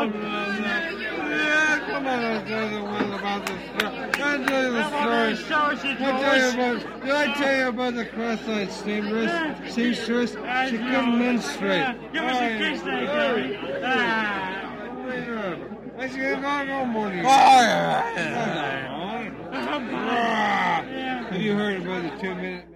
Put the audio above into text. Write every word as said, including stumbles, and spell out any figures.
blah, blah. Yeah, come on, I'll tell you the one about the story. I'll tell you the story. Show she I'll tell you about, did I tell you about the cross-eyed seamstress? Seamstress? She couldn't menstruate. Give us a kiss there, Gary. Ah. I said, no, no money. Yeah. Have you heard about the two-minute